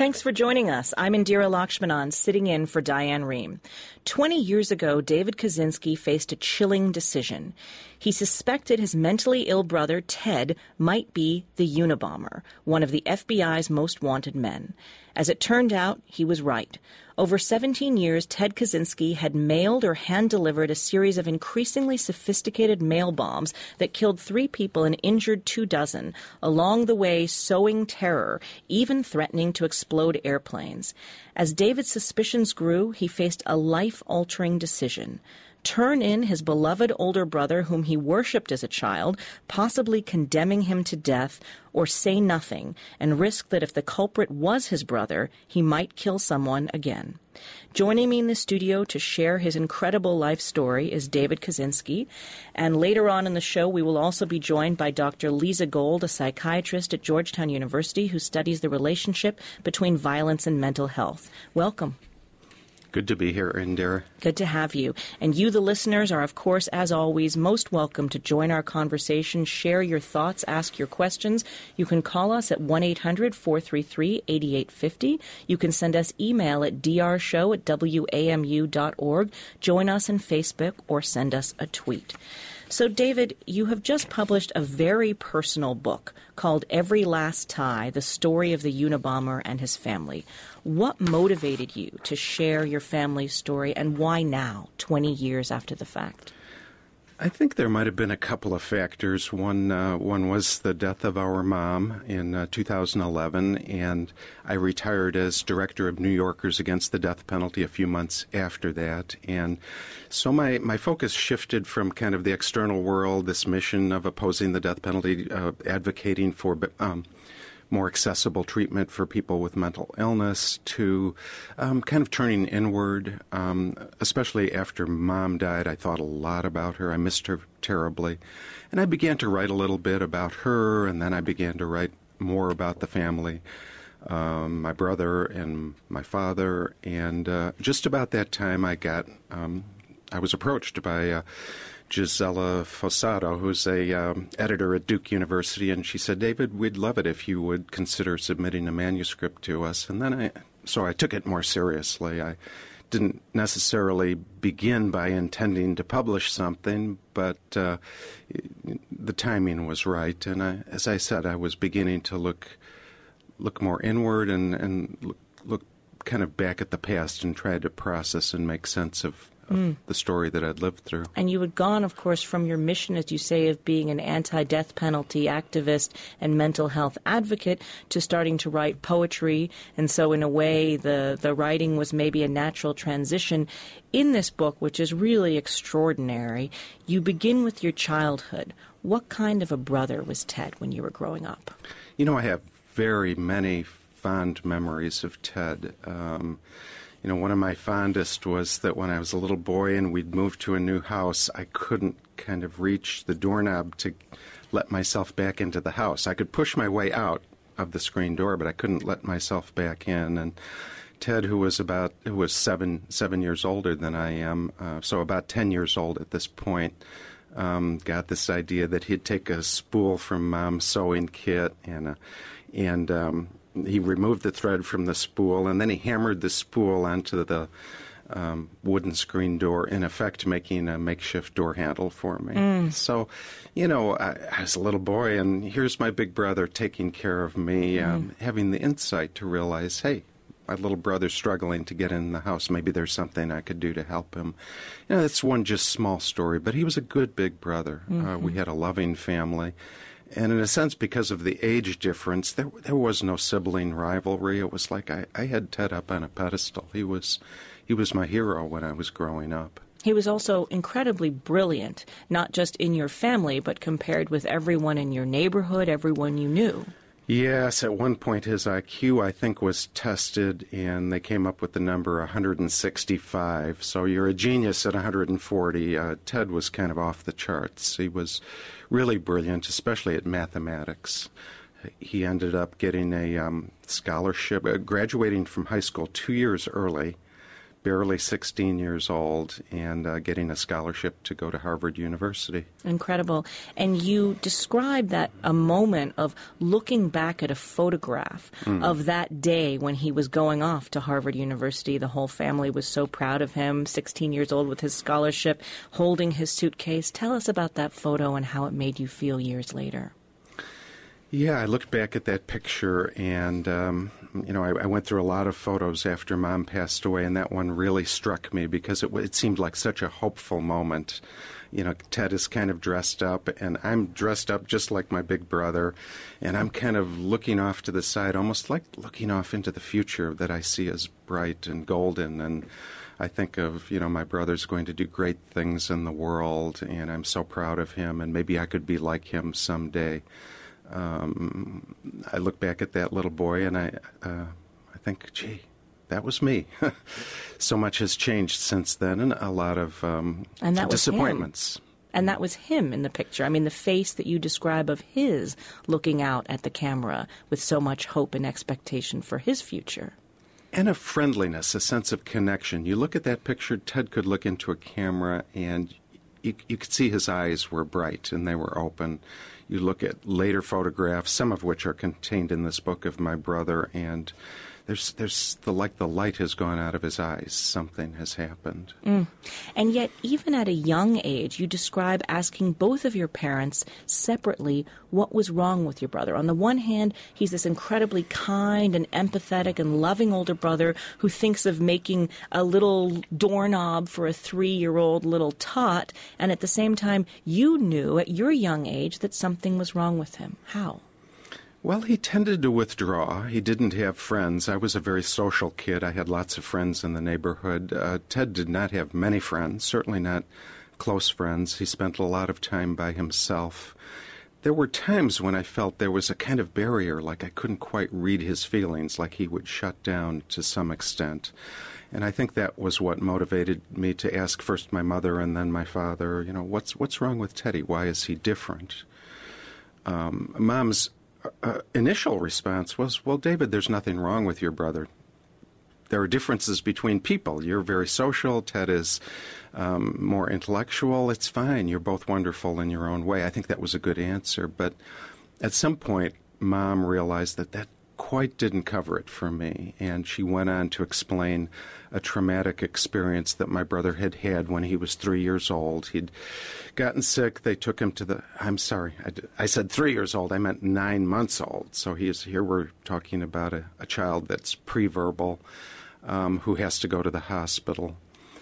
Thanks for joining us. I'm Indira Lakshmanan, sitting in for Diane Rehm. 20 years ago, David Kaczynski faced a chilling decision. He suspected his mentally ill brother, Ted, might be the Unabomber, one of the FBI's most wanted men. As it turned out, he was right. Over 17 years, Ted Kaczynski had mailed or hand-delivered a series of increasingly sophisticated mail bombs that killed 3 people and injured 24, along the way sowing terror, even threatening to explode airplanes. As David's suspicions grew, he faced a life-altering decision. Turn in his beloved older brother whom he worshipped as a child, possibly condemning him to death, or say nothing and risk that if the culprit was his brother, he might kill someone again. Joining me in the studio to share his incredible life story is David Kaczynski, and later on in the show we will also be joined by Dr. Lisa Gold, a psychiatrist at Georgetown University who studies the relationship between violence and mental health. Welcome. Good to be here, Indira. Good to have you. And you, the listeners, are, of course, as always, most welcome to join our conversation, share your thoughts, ask your questions. You can call us at 1-800-433-8850. You can send us email at drshow@wamu.org. Join us on Facebook or send us a tweet. So, David, you have just published a very personal book called Every Last Tie, The Story of the Unabomber and His Family. What motivated you to share your family's story, and why now, 20 years after the fact? I think there might have been a couple of factors. One was the death of our mom in 2011, and I retired as director of New Yorkers Against the Death Penalty a few months after that. And so my focus shifted from kind of the external world, this mission of opposing the death penalty, advocating for more accessible treatment for people with mental illness, to kind of turning inward, especially after Mom died. I thought a lot about her. I missed her terribly. And I began to write a little bit about her, and then I began to write more about the family, my brother and my father. And just about that time I was approached by Gisela Fossato, who's a editor at Duke University, and she said, "David, we'd love it if you would consider submitting a manuscript to us." And then so I took it more seriously. I didn't necessarily begin by intending to publish something, but the timing was right. And as I said, I was beginning to look more inward and look kind of back at the past and try to process and make sense of the story that I'd lived through. And you had gone, of course, from your mission, as you say, of being an anti-death penalty activist and mental health advocate to starting to write poetry. And so in a way, the writing was maybe a natural transition. In this book, which is really extraordinary, you begin with your childhood. What kind of a brother was Ted when you were growing up? You know, I have very many fond memories of Ted. One of my fondest was that when I was a little boy and we'd moved to a new house, I couldn't kind of reach the doorknob to let myself back into the house. I could push my way out of the screen door, but I couldn't let myself back in. And Ted, who was 7 years older than I am, so about 10 years old at this point, got this idea that he'd take a spool from Mom's sewing kit and he removed the thread from the spool, and then he hammered the spool onto the wooden screen door, in effect making a makeshift door handle for me. So, I was a little boy, and here's my big brother taking care of me, having the insight to realize, hey, my little brother's struggling to get in the house. Maybe there's something I could do to help him. That's one just small story, but he was a good big brother. We had a loving family. And in a sense, because of the age difference, there was no sibling rivalry. It was like I had Ted up on a pedestal. He was my hero when I was growing up. He was also incredibly brilliant, not just in your family, but compared with everyone in your neighborhood, everyone you knew. Yes, at one point his IQ, I think, was tested, and they came up with the number 165. So you're a genius at 140. Ted was kind of off the charts. He was really brilliant, especially at mathematics. He ended up getting a scholarship, graduating from high school 2 years early, barely 16 years old and getting a scholarship to go to Harvard University. Incredible. And you described that a moment of looking back at a photograph of that day when he was going off to Harvard University. The whole family was so proud of him, 16 years old with his scholarship, holding his suitcase. Tell us about that photo and how it made you feel years later. Yeah, I looked back at that picture, and, I went through a lot of photos after Mom passed away, and that one really struck me because it seemed like such a hopeful moment. Ted is kind of dressed up, and I'm dressed up just like my big brother, and I'm kind of looking off to the side, almost like looking off into the future that I see as bright and golden, and I think of, my brother's going to do great things in the world, and I'm so proud of him, and maybe I could be like him someday. I look back at that little boy and I think, gee, that was me. So much has changed since then, and a lot of disappointments. And that was him in the picture. I mean, the face that you describe of his looking out at the camera with so much hope and expectation for his future. And a friendliness, a sense of connection. You look at that picture, Ted could look into a camera and you could see his eyes were bright and they were open. You look at later photographs, some of which are contained in this book of my brother, and there's the light has gone out of his eyes. Something has happened. And yet, even at a young age, you describe asking both of your parents separately what was wrong with your brother. On the one hand, he's this incredibly kind and empathetic and loving older brother who thinks of making a little doorknob for a 3-year-old little tot, and at the same time, you knew at your young age that something was wrong with him. How? Well, he tended to withdraw. He didn't have friends. I was a very social kid. I had lots of friends in the neighborhood. Ted did not have many friends, certainly not close friends. He spent a lot of time by himself. There were times when I felt there was a kind of barrier, like I couldn't quite read his feelings, like he would shut down to some extent. And I think that was what motivated me to ask first my mother and then my father, what's wrong with Teddy? Why is he different? Mom's initial response was, well, David, there's nothing wrong with your brother. There are differences between people. You're very social. Ted is more intellectual. It's fine. You're both wonderful in your own way. I think that was a good answer. But at some point, Mom realized that quite didn't cover it for me. And she went on to explain a traumatic experience that my brother had had when he was 3 years old. He'd gotten sick. They took him to the... I'm sorry. I said 3 years old. I meant 9 months old. So here we're talking about a child that's pre-verbal who has to go to the hospital.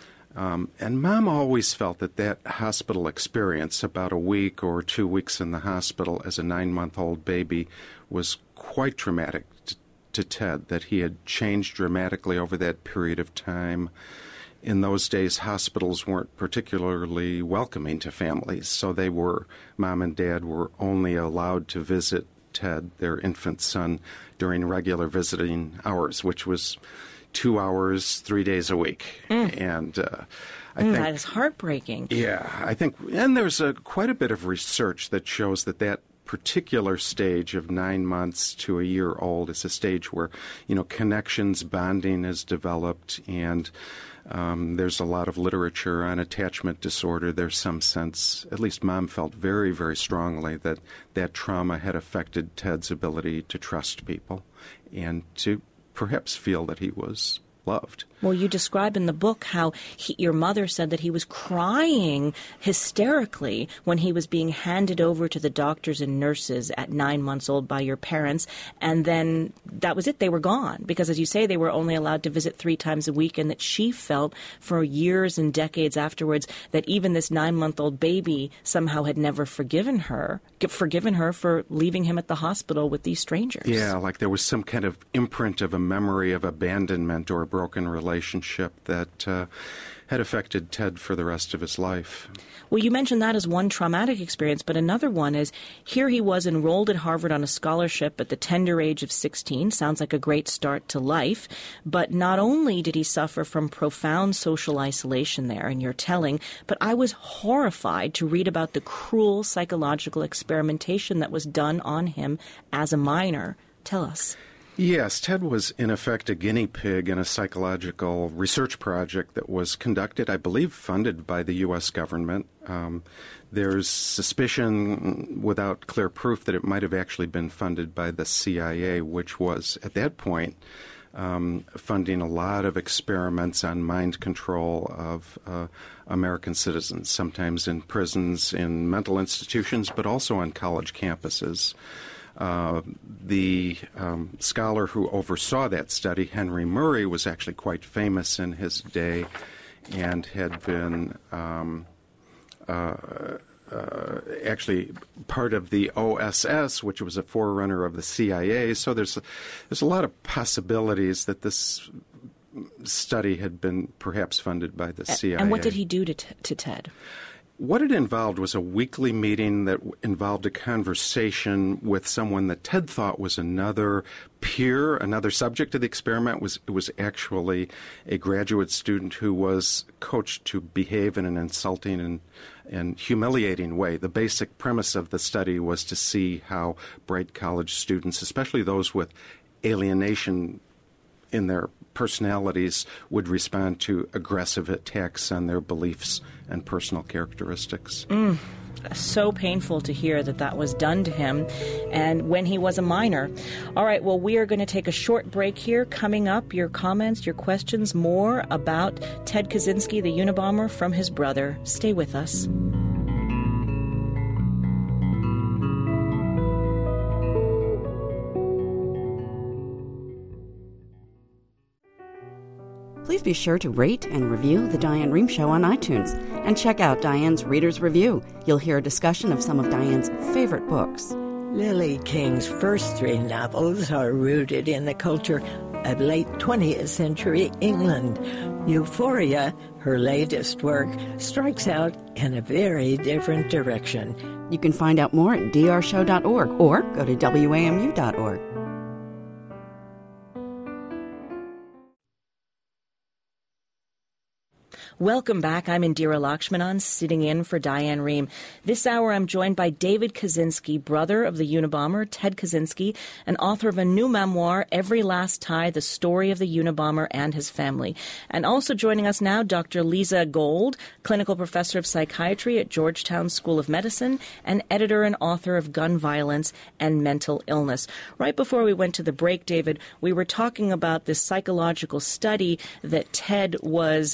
And Mom always felt that hospital experience, about a week or 2 weeks in the hospital as a 9-month-old baby, was quite traumatic to Ted, that he had changed dramatically over that period of time. In those days, hospitals weren't particularly welcoming to families, so Mom and Dad were only allowed to visit Ted, their infant son, during regular visiting hours, which was 2 hours, 3 days a week. And I think that is heartbreaking. Yeah, I think, and there's quite a bit of research that shows that particular stage of 9 months to a year old is a stage where, connections, bonding is developed, and there's a lot of literature on attachment disorder. There's some sense, at least Mom felt very, very strongly that trauma had affected Ted's ability to trust people and to perhaps feel that he was loved. Well, you describe in the book how your mother said that he was crying hysterically when he was being handed over to the doctors and nurses at 9 months old by your parents, and then that was it. They were gone because, as you say, they were only allowed to visit 3 times a week, and that she felt for years and decades afterwards that even this 9-month-old baby somehow had never forgiven her for leaving him at the hospital with these strangers. Yeah, like there was some kind of imprint of a memory of abandonment or a broken relationship that had affected Ted for the rest of his life. Well, you mentioned that as one traumatic experience, but another one is here he was enrolled at Harvard on a scholarship at the tender age of 16. Sounds like a great start to life. But not only did he suffer from profound social isolation there, in your telling, but I was horrified to read about the cruel psychological experimentation that was done on him as a minor. Tell us. Yes, Ted was in effect a guinea pig in a psychological research project that was conducted, I believe, funded by the U.S. government. There's suspicion without clear proof that it might have actually been funded by the CIA, which was, at that point, funding a lot of experiments on mind control of American citizens, sometimes in prisons, in mental institutions, but also on college campuses. The scholar who oversaw that study, Henry Murray, was actually quite famous in his day and had been actually part of the OSS, which was a forerunner of the CIA. So there's a lot of possibilities that this study had been perhaps funded by the CIA. And what did he do to Ted? What it involved was a weekly meeting that involved a conversation with someone that Ted thought was another peer, another subject of the experiment. It was actually a graduate student who was coached to behave in an insulting and humiliating way. The basic premise of the study was to see how bright college students, especially those with alienation in their personalities, would respond to aggressive attacks on their beliefs and personal characteristics. So painful to hear that was done to him, and when he was a minor. All right, well, we are going to take a short break here. Coming up, your comments, your questions, more about Ted Kaczynski, the Unabomber, from his brother. Stay with us. Please be sure to rate and review The Diane Rehm Show on iTunes and check out Diane's Reader's Review. You'll hear a discussion of some of Diane's favorite books. Lily King's first 3 novels are rooted in the culture of late 20th century England. Euphoria, her latest work, strikes out in a very different direction. You can find out more at drshow.org or go to WAMU.org. Welcome back. I'm Indira Lakshmanan, sitting in for Diane Rehm. This hour, I'm joined by David Kaczynski, brother of the Unabomber, Ted Kaczynski, and author of a new memoir, Every Last Tie, The Story of the Unabomber and His Family. And also joining us now, Dr. Lisa Gold, clinical professor of psychiatry at Georgetown School of Medicine and editor and author of Gun Violence and Mental Illness. Right before we went to the break, David, we were talking about this psychological study that Ted was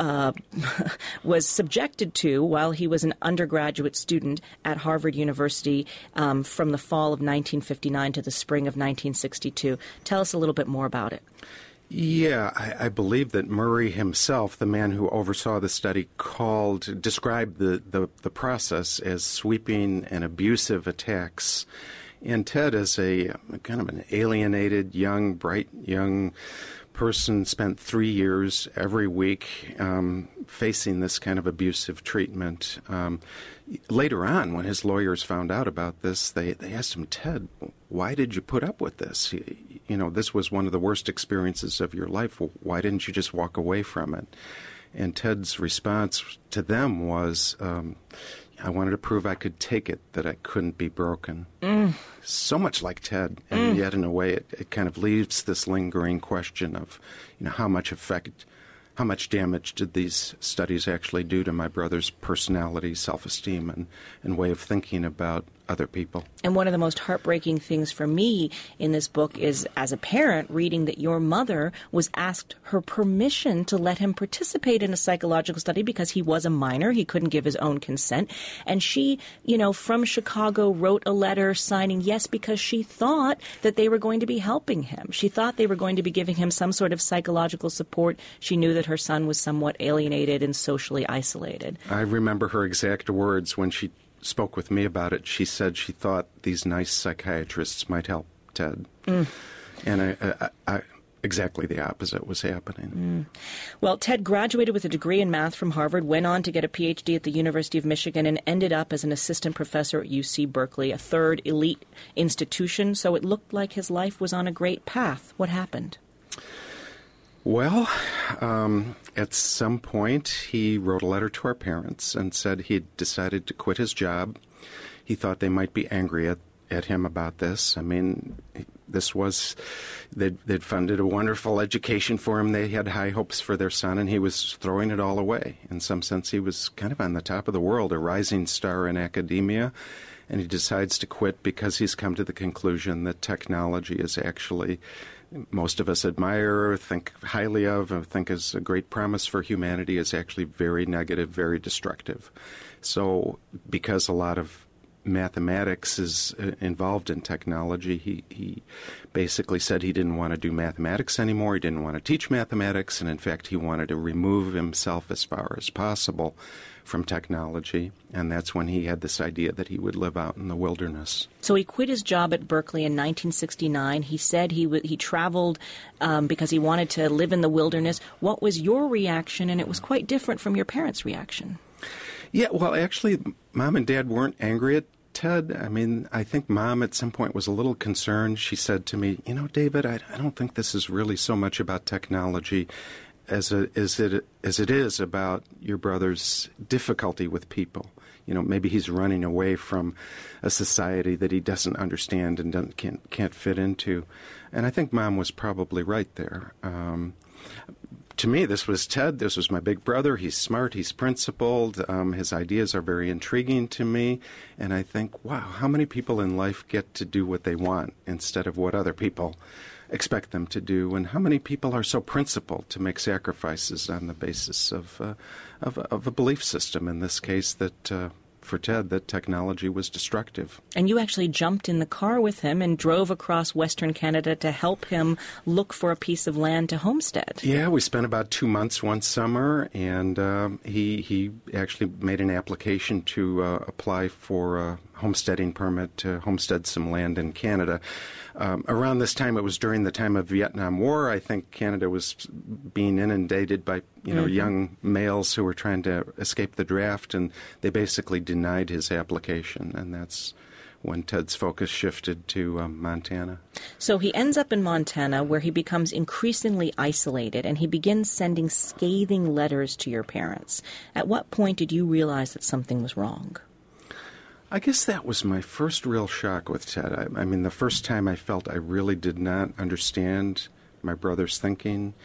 subjected to while he was an undergraduate student at Harvard University from the fall of 1959 to the spring of 1962. Tell us a little bit more about it. Yeah, I believe that Murray himself, the man who oversaw the study, described the process as sweeping and abusive attacks. And Ted, as a kind of an alienated, bright young person, spent 3 years every week facing this kind of abusive treatment. Later on, when his lawyers found out about this, they asked him, Ted, why did you put up with this? This was one of the worst experiences of your life. Why didn't you just walk away from it? And Ted's response to them was, I wanted to prove I could take it, that I couldn't be broken. So much like Ted, and yet in a way it kind of leaves this lingering question of, how much damage did these studies actually do to my brother's personality, self-esteem, and way of thinking about other people. And one of the most heartbreaking things for me in this book is, as a parent, reading that your mother was asked her permission to let him participate in a psychological study because he was a minor. He couldn't give his own consent. And she, from Chicago, wrote a letter signing yes because she thought that they were going to be helping him. She thought they were going to be giving him some sort of psychological support. She knew that her son was somewhat alienated and socially isolated. I remember her exact words when she spoke with me about it. She said she thought these nice psychiatrists might help Ted. And I exactly the opposite was happening. Well, Ted graduated with a degree in math from Harvard, went on to get a PhD at the University of Michigan, and ended up as an assistant professor at UC Berkeley, a third elite institution. So it looked like his life was on a great path. What happened? Well, at some point, he wrote a letter to our parents and said he'd decided to quit his job. He thought they might be angry at him about this. I mean, they'd funded a wonderful education for him. They had high hopes for their son, and he was throwing it all away. In some sense, he was kind of on the top of the world, a rising star in academia, and he decides to quit because he's come to the conclusion that technology is actually, most of us admire, think highly of, and think is a great promise for humanity, is actually very negative, very destructive. So because a lot of mathematics is involved in technology, he basically said he didn't want to do mathematics anymore. He didn't want to teach mathematics, and in fact, he wanted to remove himself as far as possible from technology, and that's when he had this idea that he would live out in the wilderness. So he quit his job at Berkeley in 1969. He said he traveled because he wanted to live in the wilderness. What was your reaction? And it was quite different from your parents' reaction. Yeah, well, actually, Mom and Dad weren't angry at Ted. I mean, I think Mom at some point was a little concerned. She said to me, David, I don't think this is really so much about technology as it is about your brother's difficulty with people. Maybe he's running away from a society that he doesn't understand and can't fit into. And I think Mom was probably right there. To me, this was Ted. This was my big brother. He's smart. He's principled. His ideas are very intriguing to me. And I think, wow, how many people in life get to do what they want instead of what other people expect them to do? And how many people are so principled to make sacrifices on the basis of a belief system, in this case, that for Ted, that technology was destructive. And you actually jumped in the car with him and drove across Western Canada to help him look for a piece of land to homestead. Yeah, we spent about 2 months one summer, and he actually made an application to apply for a homesteading permit to homestead some land in Canada. Around this time, it was during the time of Vietnam War. I think Canada was being inundated by young males who were trying to escape the draft, and they basically denied his application, and that's when Ted's focus shifted to Montana. So he ends up in Montana, where he becomes increasingly isolated, and he begins sending scathing letters to your parents. At what point did you realize that something was wrong? I guess that was my first real shock with Ted. I mean, the first time I felt I really did not understand my brother's thinking.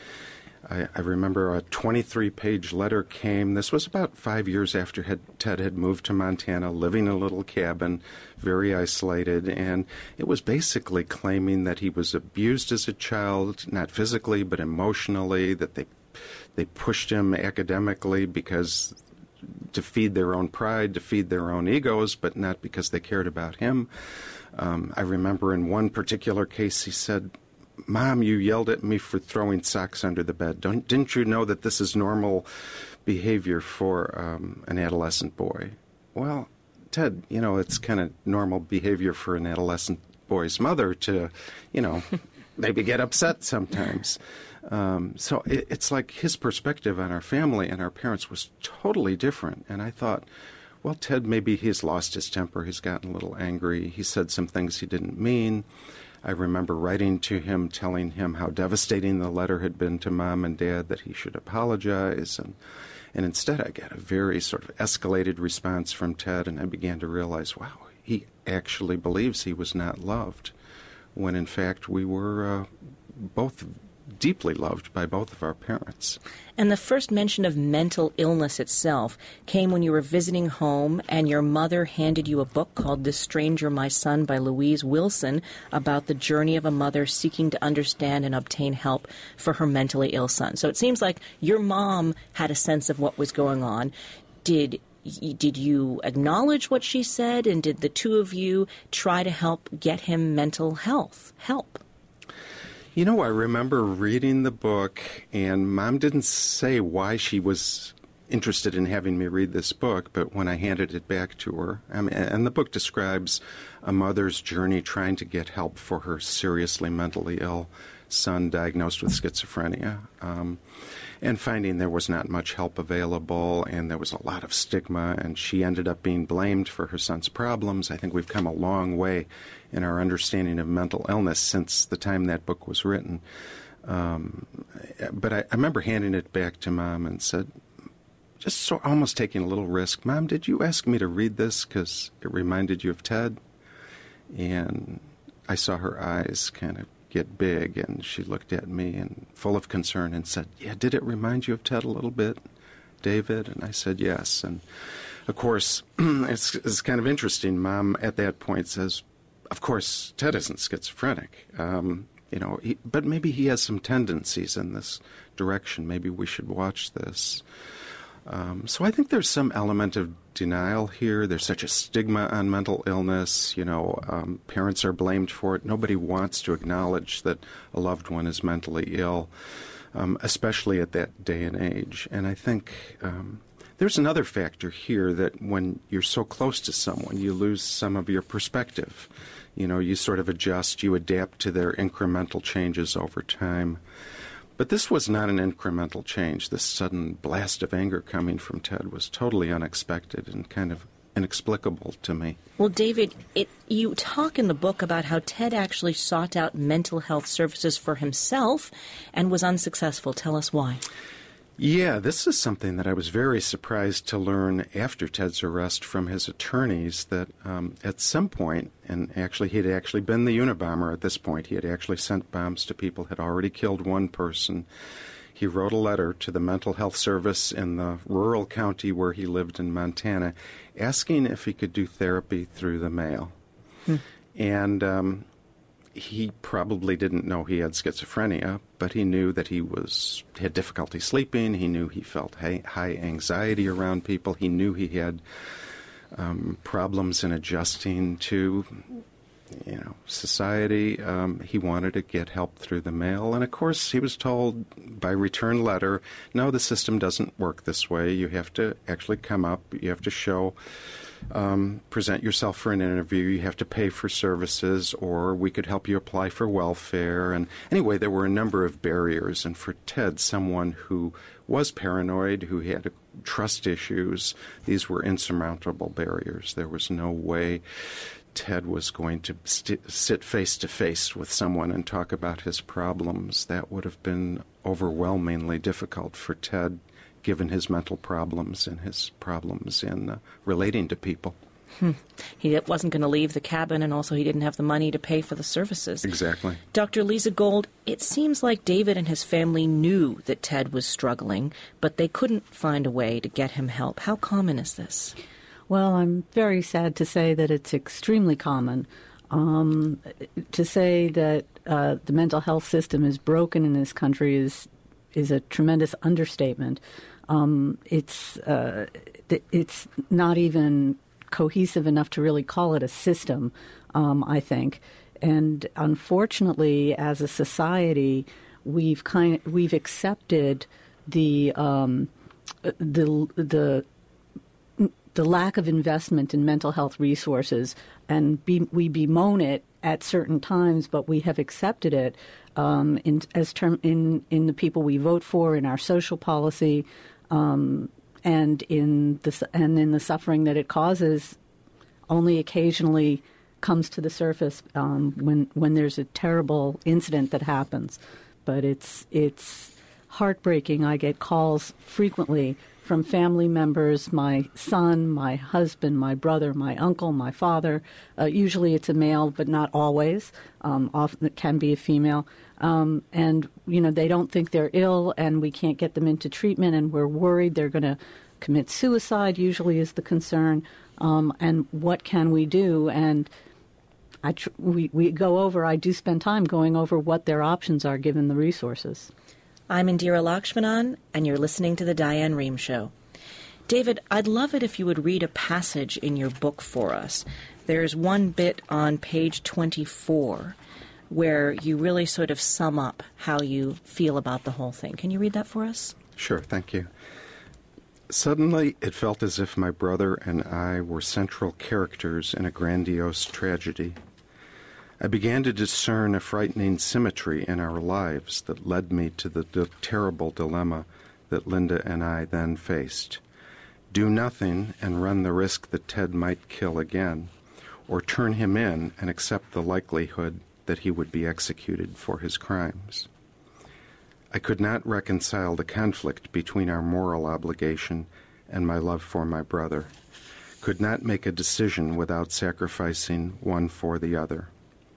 I remember a 23-page letter came. This was about 5 years after Ted had moved to Montana, living in a little cabin, very isolated, and it was basically claiming that he was abused as a child, not physically but emotionally, that they pushed him academically because to feed their own pride, to feed their own egos, but not because they cared about him. I remember in one particular case he said, "Mom, you yelled at me for throwing socks under the bed. Didn't you know that this is normal behavior for an adolescent boy?" Well, Ted, it's kind of normal behavior for an adolescent boy's mother to, maybe get upset sometimes. So it's like his perspective on our family and our parents was totally different. And I thought, well, Ted, maybe he's lost his temper. He's gotten a little angry. He said some things he didn't mean. I remember writing to him, telling him how devastating the letter had been to Mom and Dad, that he should apologize. And instead I got a very sort of escalated response from Ted, and I began to realize, wow, he actually believes he was not loved, when in fact we were both deeply loved by both of our parents. And the first mention of mental illness itself came when you were visiting home and your mother handed you a book called This Stranger, My Son by Louise Wilson, about the journey of a mother seeking to understand and obtain help for her mentally ill son. So it seems like your mom had a sense of what was going on. Did you acknowledge what she said, and did the two of you try to help get him mental health help? I remember reading the book, and Mom didn't say why she was interested in having me read this book, but when I handed it back to her, and the book describes a mother's journey trying to get help for her seriously mentally ill son diagnosed with schizophrenia, and finding there was not much help available, and there was a lot of stigma, and she ended up being blamed for her son's problems. I think we've come a long way in our understanding of mental illness since the time that book was written. But I remember handing it back to Mom and said, just almost taking a little risk, "Mom, did you ask me to read this because it reminded you of Ted?" And I saw her eyes kind of get big, and she looked at me and full of concern and said, "Yeah, did it remind you of Ted a little bit, David?" And I said, "Yes." And of course, it's kind of interesting. Mom at that point says, "Of course, Ted isn't schizophrenic, but maybe he has some tendencies in this direction. Maybe we should watch this." So I think there's some element of denial here. There's such a stigma on mental illness. Parents are blamed for it. Nobody wants to acknowledge that a loved one is mentally ill, especially at that day and age. And I think there's another factor here, that when you're so close to someone, you lose some of your perspective. You sort of adjust, you adapt to their incremental changes over time. But this was not an incremental change. This sudden blast of anger coming from Ted was totally unexpected and kind of inexplicable to me. Well, David, you talk in the book about how Ted actually sought out mental health services for himself and was unsuccessful. Tell us why. Yeah, this is something that I was very surprised to learn after Ted's arrest from his attorneys, that at some point, and actually he had actually been the Unabomber at this point, he had actually sent bombs to people, had already killed one person. He wrote a letter to the mental health service in the rural county where he lived in Montana, asking if he could do therapy through the mail. And he probably didn't know he had schizophrenia, but he knew that he had difficulty sleeping. He knew he felt high anxiety around people. He knew he had problems in adjusting to, society. He wanted to get help through the mail. And, of course, he was told by return letter, no, the system doesn't work this way. You have to actually come up. You have to show... present yourself for an interview, you have to pay for services, or we could help you apply for welfare. And anyway, there were a number of barriers. And for Ted, someone who was paranoid, who had trust issues, these were insurmountable barriers. There was no way Ted was going to sit face-to-face with someone and talk about his problems. That would have been overwhelmingly difficult for Ted, given his mental problems and his problems in relating to people. He wasn't going to leave the cabin, and also he didn't have the money to pay for the services. Exactly. Dr. Lisa Gold, it seems like David and his family knew that Ted was struggling, but they couldn't find a way to get him help. How common is this? Well, I'm very sad to say that it's extremely common. To say that the mental health system is broken in this country is a tremendous understatement. It's not even cohesive enough to really call it a system, I think. And unfortunately, as a society, we've accepted the lack of investment in mental health resources, and we bemoan it at certain times, but we have accepted it in the people we vote for, in our social policy, and in the suffering that it causes. Only occasionally comes to the surface when there's a terrible incident that happens. But it's heartbreaking. I get calls frequently from family members, my son, my husband, my brother, my uncle, my father. Usually it's a male, but not always. Often it can be a female. And, they don't think they're ill, and we can't get them into treatment, and we're worried they're going to commit suicide, usually is the concern. And what can we do? And we go over, I do spend time going over what their options are given the resources. I'm Indira Lakshmanan, and you're listening to The Diane Rehm Show. David, I'd love it if you would read a passage in your book for us. There's one bit on page 24 where you really sort of sum up how you feel about the whole thing. Can you read that for us? Sure, thank you. Suddenly, it felt as if my brother and I were central characters in a grandiose tragedy. I began to discern a frightening symmetry in our lives that led me to the terrible dilemma that Linda and I then faced. Do nothing and run the risk that Ted might kill again, or turn him in and accept the likelihood that he would be executed for his crimes. I could not reconcile the conflict between our moral obligation and my love for my brother, could not make a decision without sacrificing one for the other.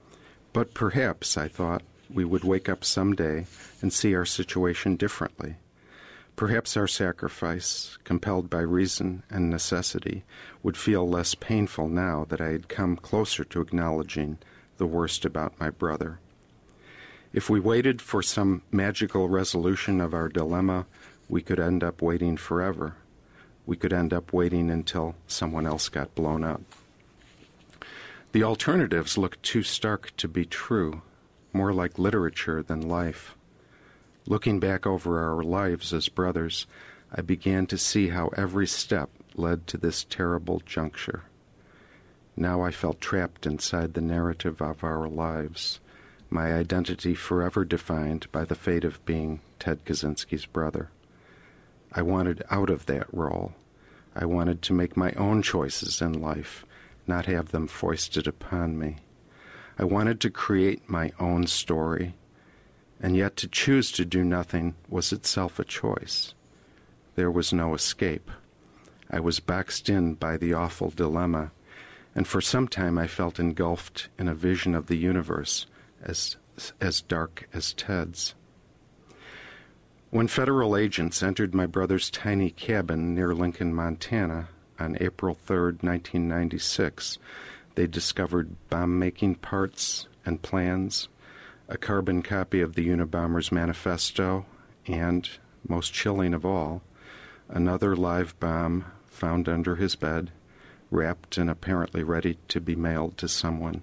But perhaps, I thought, we would wake up someday and see our situation differently. Perhaps our sacrifice, compelled by reason and necessity, would feel less painful now that I had come closer to acknowledging the worst about my brother. If we waited for some magical resolution of our dilemma, we could end up waiting forever. We could end up waiting until someone else got blown up. The alternatives looked too stark to be true, more like literature than life. Looking back over our lives as brothers, I began to see how every step led to this terrible juncture. Now I felt trapped inside the narrative of our lives, my identity forever defined by the fate of being Ted Kaczynski's brother. I wanted out of that role. I wanted to make my own choices in life, not have them foisted upon me. I wanted to create my own story, and yet to choose to do nothing was itself a choice. There was no escape. I was boxed in by the awful dilemma, and for some time I felt engulfed in a vision of the universe as dark as Ted's. When federal agents entered my brother's tiny cabin near Lincoln, Montana, on April 3rd, 1996, they discovered bomb-making parts and plans, a carbon copy of the Unabomber's manifesto, and, most chilling of all, another live bomb found under his bed, wrapped and apparently ready to be mailed to someone.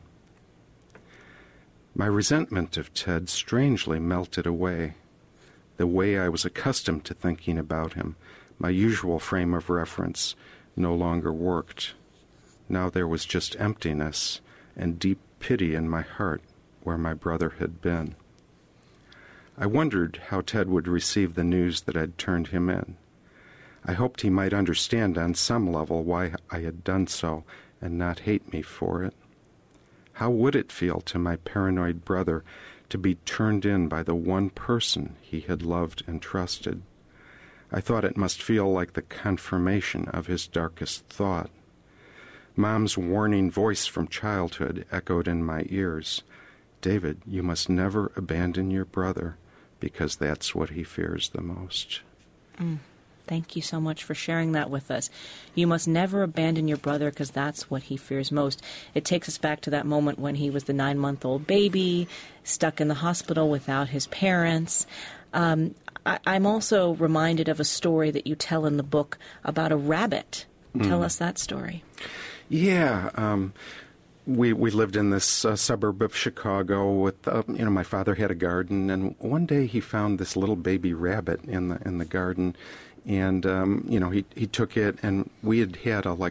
My resentment of Ted strangely melted away. The way I was accustomed to thinking about him, my usual frame of reference, no longer worked. Now there was just emptiness and deep pity in my heart where my brother had been. I wondered how Ted would receive the news that I'd turned him in. I hoped he might understand on some level why I had done so and not hate me for it. How would it feel to my paranoid brother to be turned in by the one person he had loved and trusted? I thought it must feel like the confirmation of his darkest thought. Mom's warning voice from childhood echoed in my ears. David, you must never abandon your brother, because that's what he fears the most. Thank you so much for sharing that with us. You must never abandon your brother because that's what he fears most. It takes us back to that moment when he was the 9-month-old baby, stuck in the hospital without his parents. I'm also reminded of a story that you tell in the book about a rabbit. Tell us that story. Yeah, we lived in this suburb of Chicago with, my father had a garden, and one day he found this little baby rabbit in the garden, and, he took it, and we had a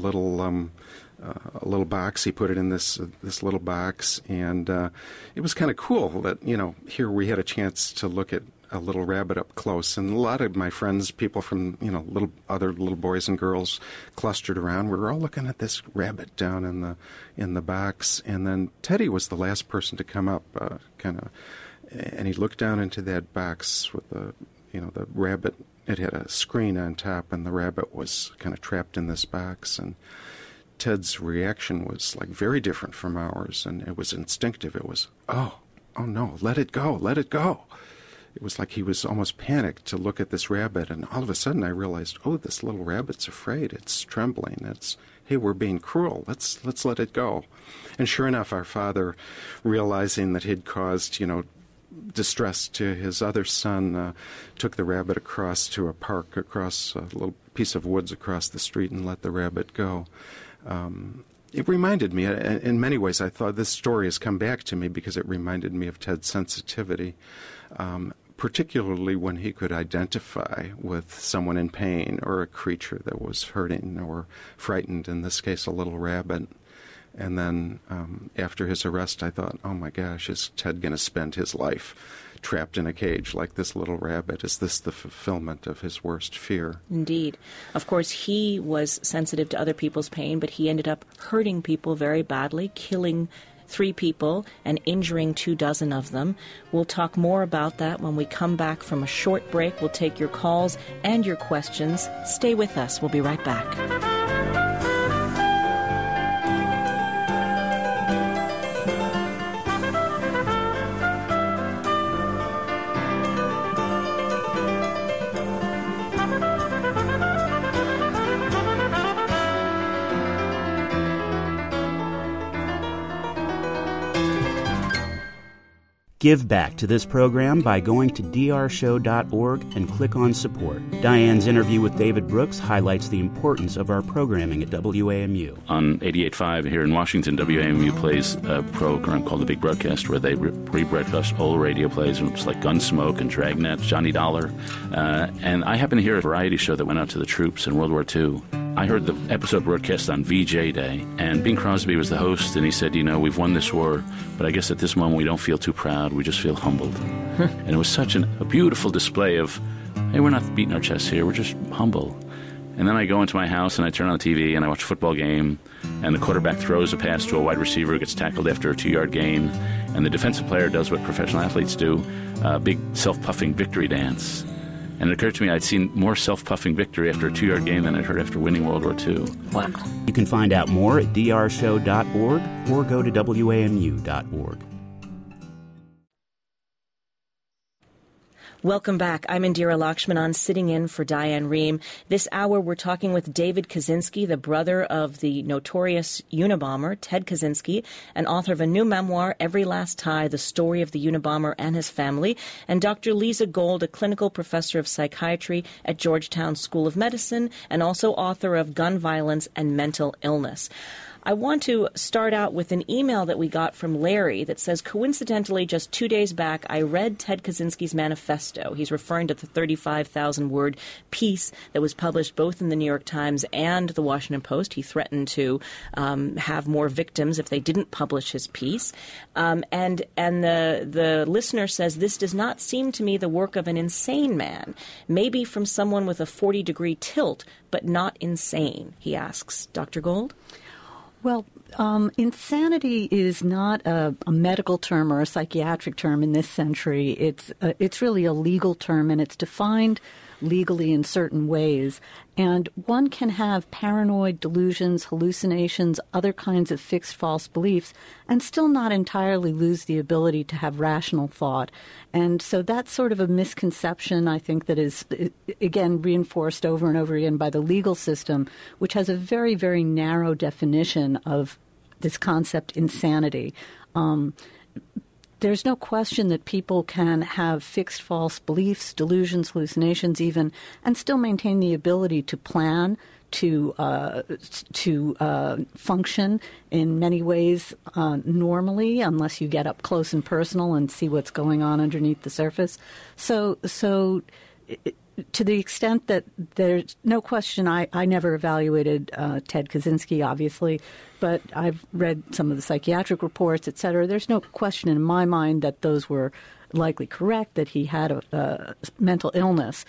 little box. He put it in this little box, and it was kind of cool that, here we had a chance to look at a little rabbit up close, and a lot of my friends, people from, other little boys and girls clustered around. We were all looking at this rabbit down in the box, and then Teddy was the last person to come up, and he looked down into that box with the rabbit. It had a screen on top, and the rabbit was kind of trapped in this box, and Ted's reaction was like very different from ours, and it was instinctive. It was, oh no, let it go. It was like he was almost panicked to look at this rabbit, and all of a sudden I realized, this little rabbit's afraid. It's trembling. It's, hey, we're being cruel. Let's let it go. And sure enough, our father, realizing that he'd caused, distress to his other son, took the rabbit across to a park, across a little piece of woods across the street, and let the rabbit go. It reminded me, in many ways, I thought this story has come back to me because it reminded me of Ted's sensitivity, particularly when he could identify with someone in pain or a creature that was hurting or frightened, in this case a little rabbit. And then after his arrest, I thought, oh my gosh, is Ted going to spend his life trapped in a cage like this little rabbit? Is this the fulfillment of his worst fear? Indeed. Of course, he was sensitive to other people's pain, but he ended up hurting people very badly, killing 3 people and injuring 24 of them. We'll talk more about that when we come back from a short break. We'll take your calls and your questions. Stay with us. We'll be right back. Give back to this program by going to drshow.org and click on Support. Diane's interview with David Brooks highlights the importance of our programming at WAMU. On 88.5 here in Washington, WAMU plays a program called The Big Broadcast, where they rebroadcast old radio plays like Gunsmoke and Dragnet, Johnny Dollar. And I happened to hear a variety show that went out to the troops in World War II. I heard the episode broadcast on VJ Day, and Bing Crosby was the host, and he said, we've won this war, but I guess at this moment we don't feel too proud, we just feel humbled. And it was such a beautiful display of, hey, we're not beating our chests here, we're just humble. And then I go into my house and I turn on the TV and I watch a football game, and the quarterback throws a pass to a wide receiver who gets tackled after a 2-yard gain, and the defensive player does what professional athletes do, a big self-puffing victory dance. And it occurred to me I'd seen more self-puffing victory after a 2-yard game than I'd heard after winning World War II. Wow. You can find out more at drshow.org or go to wamu.org. Welcome back. I'm Indira Lakshmanan, sitting in for Diane Rehm. This hour, we're talking with David Kaczynski, the brother of the notorious Unabomber, Ted Kaczynski, and author of a new memoir, Every Last Tie, The Story of the Unabomber and His Family, and Dr. Lisa Gold, a clinical professor of psychiatry at Georgetown School of Medicine, and also author of Gun Violence and Mental Illness. I want to start out with an email that we got from Larry that says, coincidentally, just 2 days back, I read Ted Kaczynski's manifesto. He's referring to the 35,000-word piece that was published both in the New York Times and the Washington Post. He threatened to have more victims if they didn't publish his piece. And the listener says, this does not seem to me the work of an insane man, maybe from someone with a 40-degree tilt, but not insane, he asks. Dr. Gold? Well, insanity is not a medical term or a psychiatric term in this century. It's really a legal term, and it's defined legally in certain ways. And one can have paranoid delusions, hallucinations, other kinds of fixed false beliefs, and still not entirely lose the ability to have rational thought. And so that's sort of a misconception, I think, that is, again, reinforced over and over again by the legal system, which has a very, very narrow definition of this concept, insanity. There's no question that people can have fixed false beliefs, delusions, hallucinations even, and still maintain the ability to plan, to function in many ways normally, unless you get up close and personal and see what's going on underneath the surface. So to the extent that there's no question, I never evaluated Ted Kaczynski, obviously, but I've read some of the psychiatric reports, et cetera. There's no question in my mind that those were likely correct, that he had a mental illness.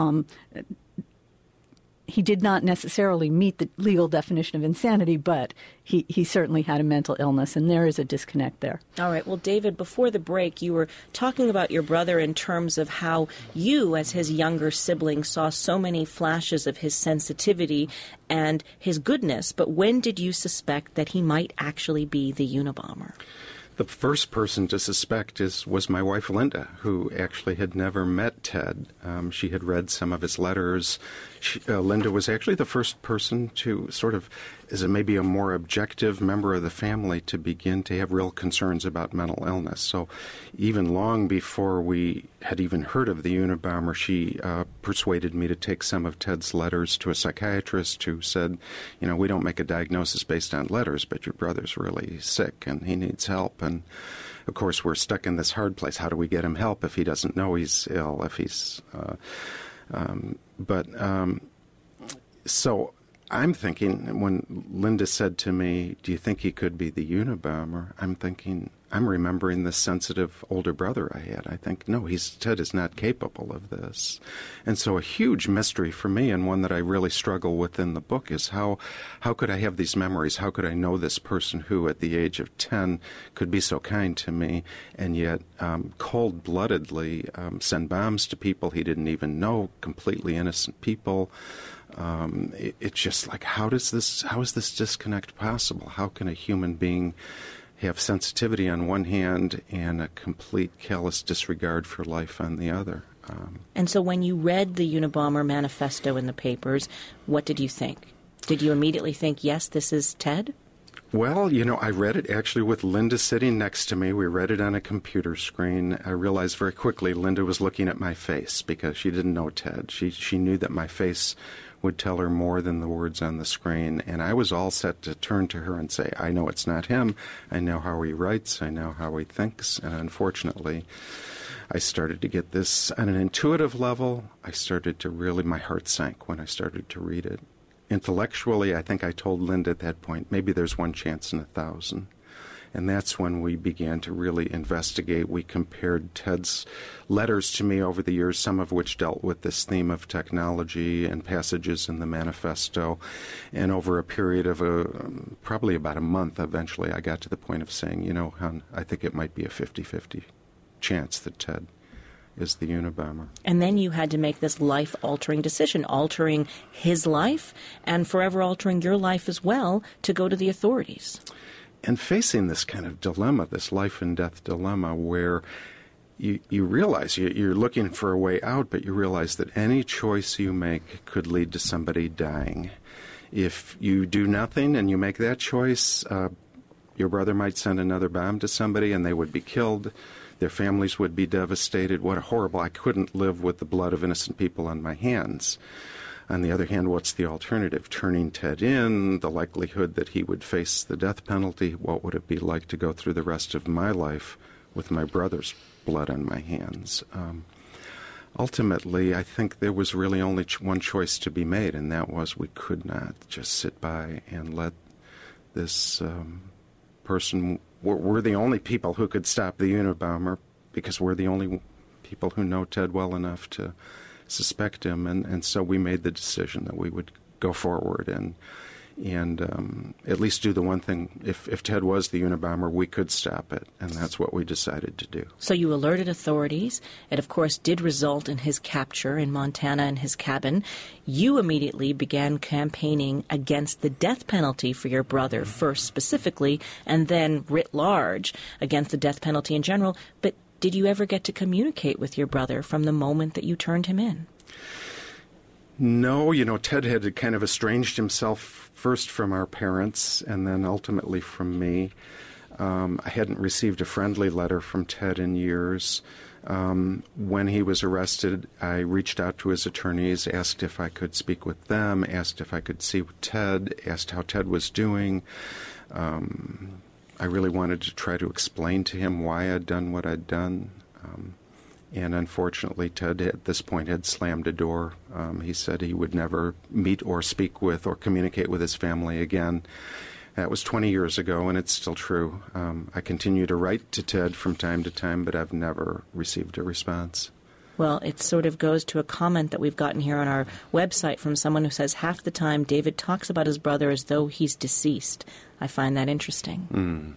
He did not necessarily meet the legal definition of insanity, but he certainly had a mental illness, and there is a disconnect there. All right. Well, David, before the break, you were talking about your brother in terms of how you, as his younger sibling, saw so many flashes of his sensitivity and his goodness, but when did you suspect that he might actually be the Unabomber? The first person to suspect was my wife, Linda, who actually had never met Ted. She had read some of his letters. Linda was actually the first person to sort of, as maybe a more objective member of the family, to begin to have real concerns about mental illness. So even long before we had even heard of the Unabomber, she persuaded me to take some of Ted's letters to a psychiatrist who said, we don't make a diagnosis based on letters, but your brother's really sick and he needs help. And of course, we're stuck in this hard place. How do we get him help if he doesn't know he's ill, if he's... So I'm thinking, when Linda said to me, do you think he could be the Unabomber? I'm remembering the sensitive older brother I had. I think, no, Ted is not capable of this. And so a huge mystery for me, and one that I really struggle with in the book, is how could I have these memories? How could I know this person who, at the age of 10, could be so kind to me, and yet cold-bloodedly send bombs to people he didn't even know, completely innocent people? It's just like, how is this disconnect possible? How can a human being have sensitivity on one hand and a complete callous disregard for life on the other? And so when you read the Unabomber manifesto in the papers, what did you think? Did you immediately think, yes, this is Ted? Well, I read it actually with Linda sitting next to me. We read it on a computer screen. I realized very quickly Linda was looking at my face because she didn't know Ted. She knew that my face would tell her more than the words on the screen. And I was all set to turn to her and say, I know it's not him. I know how he writes. I know how he thinks. And unfortunately, I started to get this on an intuitive level. My heart sank when I started to read it. Intellectually, I think I told Linda at that point, maybe there's one chance in 1,000. And that's when we began to really investigate. We compared Ted's letters to me over the years, some of which dealt with this theme of technology and passages in the manifesto. And over a period of probably about a month, eventually I got to the point of saying, hon, I think it might be a 50-50 chance that Ted is the Unabomber. And then you had to make this life-altering decision, altering his life and forever altering your life as well, to go to the authorities. And facing this kind of dilemma, this life and death dilemma, where you realize you're looking for a way out, but you realize that any choice you make could lead to somebody dying. If you do nothing and you make that choice, your brother might send another bomb to somebody and they would be killed. Their families would be devastated. What a horrible, I couldn't live with the blood of innocent people on my hands. On the other hand, what's the alternative? Turning Ted in, the likelihood that he would face the death penalty. What would it be like to go through the rest of my life with my brother's blood on my hands? Ultimately, I think there was really only one choice to be made, and that was we could not just sit by and let this person... We're the only people who could stop the Unabomber because we're the only people who know Ted well enough to suspect him, and so we made the decision that we would go forward and at least do the one thing. If Ted was the Unabomber, we could stop it, and that's what we decided to do. So you alerted authorities. It, of course, did result in his capture in Montana in his cabin. You immediately began campaigning against the death penalty for your brother, first specifically, and then writ large against the death penalty in general. But did you ever get to communicate with your brother from the moment that you turned him in? No, Ted had kind of estranged himself first from our parents and then ultimately from me. I hadn't received a friendly letter from Ted in years. When he was arrested, I reached out to his attorneys, asked if I could speak with them, asked if I could see Ted, asked how Ted was doing. I really wanted to try to explain to him why I'd done what I'd done. And unfortunately, Ted at this point had slammed a door. He said he would never meet or speak with or communicate with his family again. That was 20 years ago, and it's still true. I continue to write to Ted from time to time, but I've never received a response. Well, it sort of goes to a comment that we've gotten here on our website from someone who says half the time David talks about his brother as though he's deceased. I find that interesting.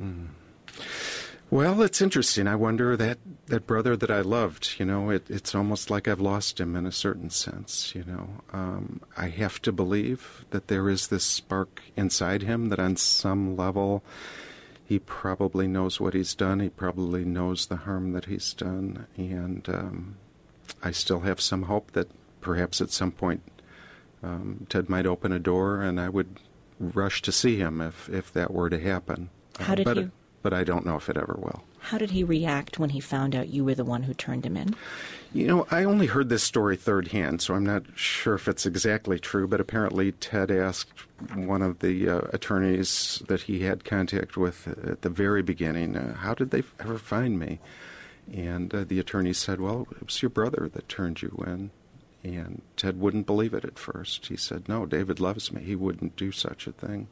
Well, it's interesting. I wonder that brother that I loved, it's almost like I've lost him in a certain sense, I have to believe that there is this spark inside him that on some level he probably knows what he's done. He probably knows the harm that he's done. And I still have some hope that perhaps at some point Ted might open a door and I would rush to see him if that were to happen. How did you... But I don't know if it ever will. How did he react when he found out you were the one who turned him in? I only heard this story third hand, so I'm not sure if it's exactly true, but apparently Ted asked one of the attorneys that he had contact with at the very beginning, how did they ever find me? And the attorney said, well, it was your brother that turned you in. And Ted wouldn't believe it at first. He said, no, David loves me. He wouldn't do such a thing.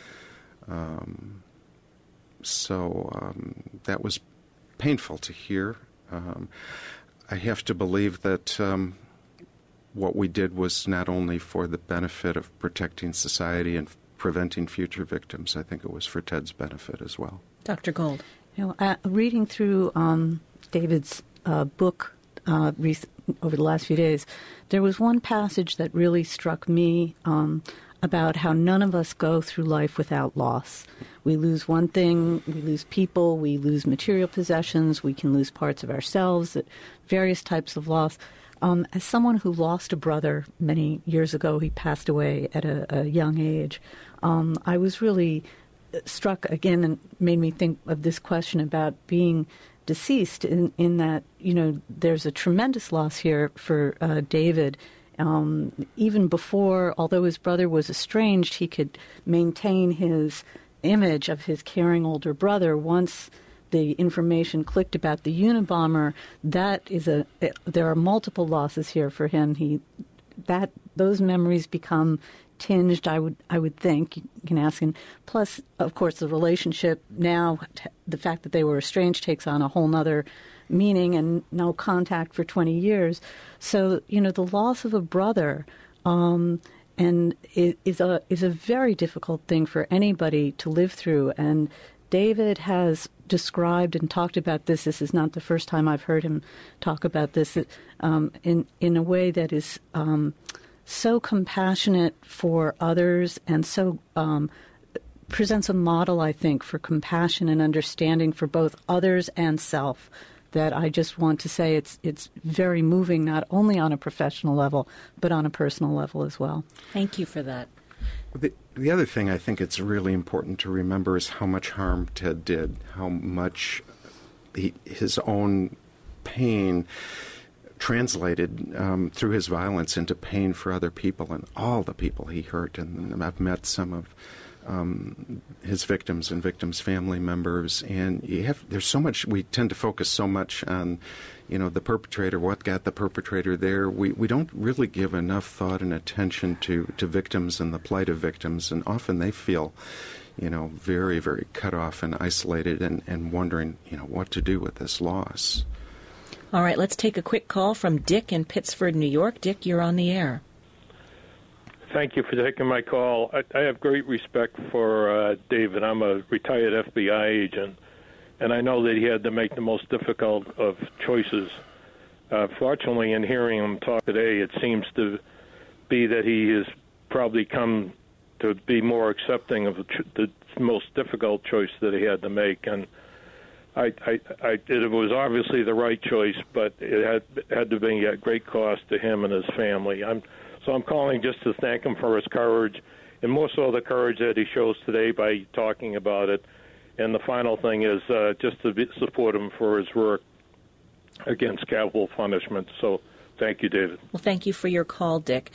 So that was painful to hear. I have to believe that what we did was not only for the benefit of protecting society and preventing future victims. I think it was for Ted's benefit as well. Dr. Gold. Reading through David's book over the last few days, there was one passage that really struck me about how none of us go through life without loss. We lose one thing, we lose people, we lose material possessions, we can lose parts of ourselves, various types of loss. As someone who lost a brother many years ago, he passed away at a young age, I was really struck again and made me think of this question about being deceased in that, there's a tremendous loss here for David. Even before, although his brother was estranged, he could maintain his image of his caring older brother. Once the information clicked about the Unabomber, there are multiple losses here for him. Those memories become tinged, I would think. You can ask him. Plus, of course, the relationship now, the fact that they were estranged takes on a whole nother meaning, and no contact for 20 years. So, the loss of a brother and is a very difficult thing for anybody to live through. And David has described and talked about this. This is not the first time I've heard him talk about this in a way that is so compassionate for others and so presents a model, I think, for compassion and understanding for both others and self, that I just want to say it's very moving, not only on a professional level, but on a personal level as well. Thank you for that. The other thing I think it's really important to remember is how much harm Ted did, how much his own pain translated through his violence into pain for other people and all the people he hurt. And I've met some of his victims and victims' family members, and there's so much. We tend to focus so much on, the perpetrator, what got the perpetrator there. We don't really give enough thought and attention to victims and the plight of victims, and often they feel, very, very cut off and isolated and wondering, what to do with this loss. All right, let's take a quick call from Dick in Pittsford, New York. Dick, you're on the air. Thank you for taking my call. I have great respect for David. I'm a retired FBI agent, and I know that he had to make the most difficult of choices. Fortunately, in hearing him talk today, it seems to be that he has probably come to be more accepting of the most difficult choice that he had to make. And it was obviously the right choice, but it had to be at great cost to him and his family. So I'm calling just to thank him for his courage, and more so the courage that he shows today by talking about it. And the final thing is just to support him for his work against capital punishment. So thank you, David. Well, thank you for your call, Dick.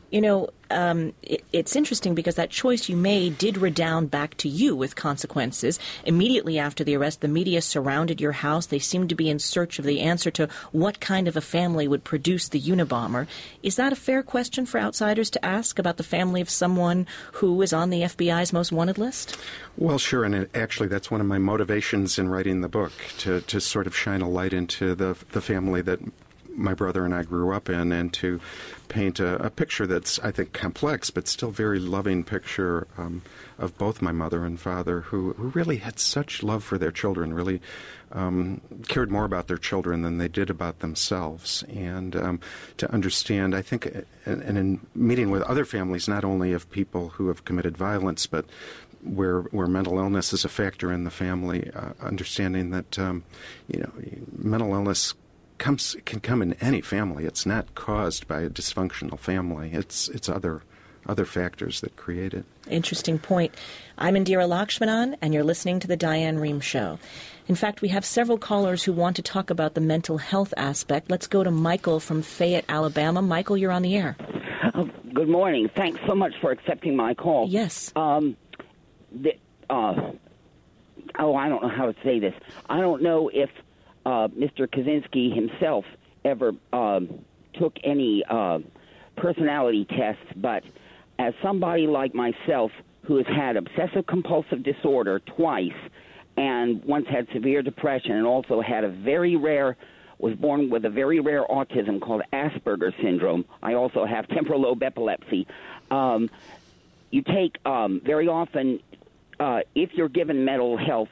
It's interesting because that choice you made did redound back to you with consequences. Immediately after the arrest, the media surrounded your house. They seemed to be in search of the answer to what kind of a family would produce the Unabomber. Is that a fair question for outsiders to ask about the family of someone who is on the FBI's most wanted list? Well, sure, and actually that's one of my motivations in writing the book, to sort of shine a light into the family that my brother and I grew up in, and to paint a picture that's, I think, complex, but still very loving picture of both my mother and father, who really had such love for their children, really cared more about their children than they did about themselves. And to understand, I think, and in meeting with other families, not only of people who have committed violence, but where mental illness is a factor in the family, understanding that, mental illness can come in any family. It's not caused by a dysfunctional family. It's other factors that create it. Interesting point. I'm Indira Lakshmanan, and you're listening to The Diane Rehm Show. In fact, we have several callers who want to talk about the mental health aspect. Let's go to Michael from Fayette, Alabama. Michael, you're on the air. Good morning. Thanks so much for accepting my call. Yes. I don't know how to say this. I don't know if Mr. Kaczynski himself ever took any personality tests, but as somebody like myself who has had obsessive-compulsive disorder twice and once had severe depression and also had was born with a very rare autism called Asperger's syndrome. I also have temporal lobe epilepsy. You take very often, if you're given mental health,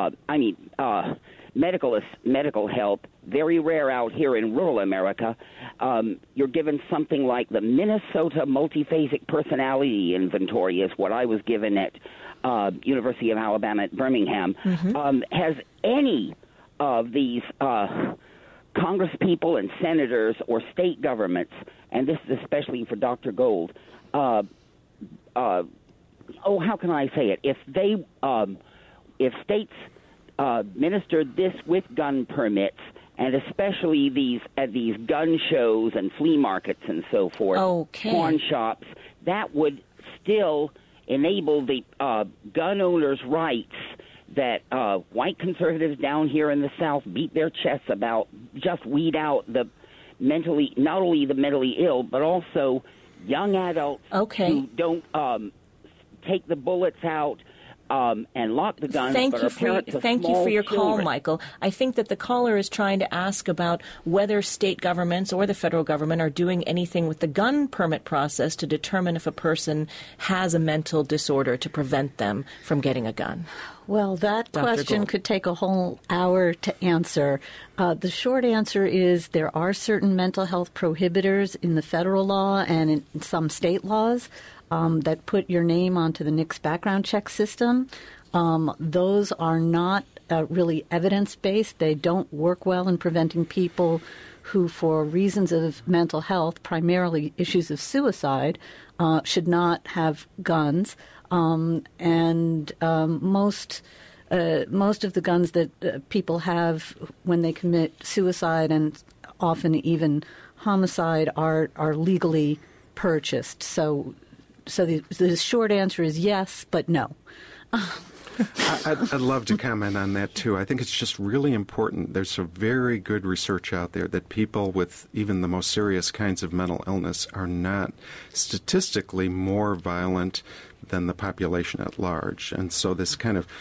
medical help, very rare out here in rural America. You're given something like the Minnesota Multiphasic Personality Inventory is what I was given at University of Alabama at Birmingham. Mm-hmm. Has any of these congresspeople and senators or state governments, and this is especially for Dr. Gold, how can I say it? If they, if states ministered this with gun permits, and especially these gun shows and flea markets and so forth, pawn shops, that would still enable the gun owners' rights that white conservatives down here in the South beat their chests about, just weed out the not only the mentally ill, but also young adults who don't take the bullets out and lock the guns. Thank you for your call, Michael. I think that the caller is trying to ask about whether state governments or the federal government are doing anything with the gun permit process to determine if a person has a mental disorder to prevent them from getting a gun. Well, that question could take a whole hour to answer. The short answer is there are certain mental health prohibitors in the federal law and in some state laws that put your name onto the NICS background check system. Those are not really evidence-based. They don't work well in preventing people who, for reasons of mental health, primarily issues of suicide, should not have guns. And most of the guns that people have when they commit suicide and often even homicide are legally purchased. So the short answer is yes, but no. I'd love to comment on that, too. I think it's just really important. There's some very good research out there that people with even the most serious kinds of mental illness are not statistically more violent than the population at large. And so this kind of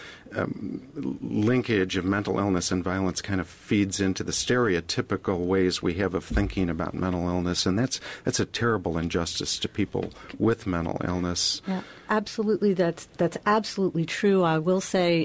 linkage of mental illness and violence kind of feeds into the stereotypical ways we have of thinking about mental illness, and that's a terrible injustice to people with mental illness. Yeah, absolutely, that's absolutely true. I will say,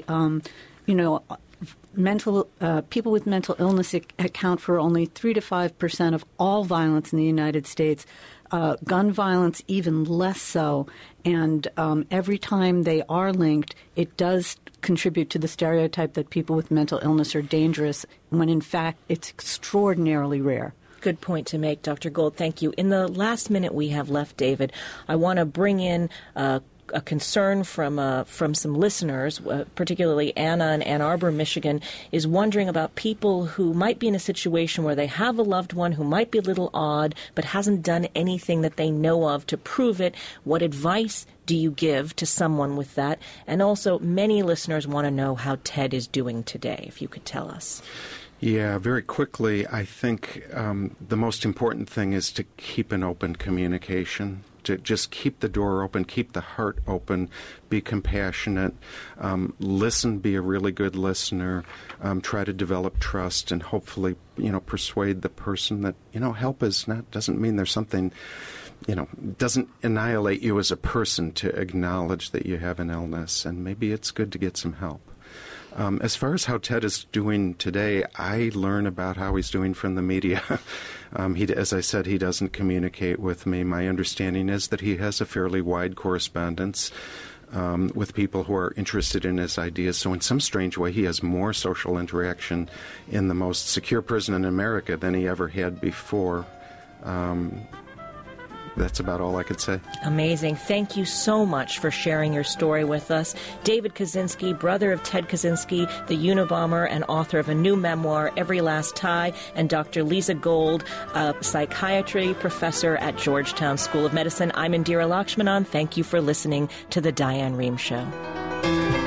people with mental illness account for only 3 to 5% of all violence in the United States. Gun violence even less so, and every time they are linked, it does contribute to the stereotype that people with mental illness are dangerous, when in fact it's extraordinarily rare. Good point to make, Dr. Gold. Thank you. In the last minute we have left, David, I want to bring in a concern from some listeners, particularly Anna in Ann Arbor, Michigan, is wondering about people who might be in a situation where they have a loved one who might be a little odd but hasn't done anything that they know of to prove it. What advice do you give to someone with that? And also, many listeners want to know how Ted is doing today, if you could tell us. Yeah, very quickly, I think the most important thing is to keep an open communication. To just keep the door open, keep the heart open, be compassionate, listen, be a really good listener, try to develop trust, and hopefully, persuade the person that, help doesn't mean there's something, doesn't annihilate you as a person to acknowledge that you have an illness, and maybe it's good to get some help. As far as how Ted is doing today, I learn about how he's doing from the media. As I said, he doesn't communicate with me. My understanding is that he has a fairly wide correspondence with people who are interested in his ideas. So in some strange way, he has more social interaction in the most secure prison in America than he ever had before. That's about all I could say. Amazing. Thank you so much for sharing your story with us. David Kaczynski, brother of Ted Kaczynski, the Unabomber, and author of a new memoir, Every Last Tie, and Dr. Lisa Gold, a psychiatry professor at Georgetown School of Medicine. I'm Indira Lakshmanan. Thank you for listening to The Diane Rehm Show.